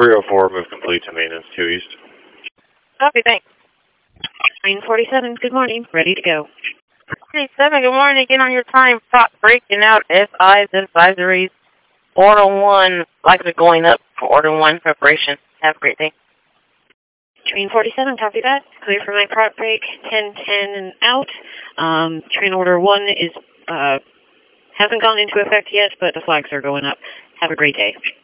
304, move complete to maintenance 2 east. Copy, thanks. Train 47, good morning. Ready to go. 47, good morning. Get on your time. Prop breaking out SIs and advisories. Order 1, likely going up for Order 1 preparation. Have a great day. Train 47, copy that. Clear for my prop break, 10-10 and out. Train order 1 is hasn't gone into effect yet, but the flags are going up. Have a great day.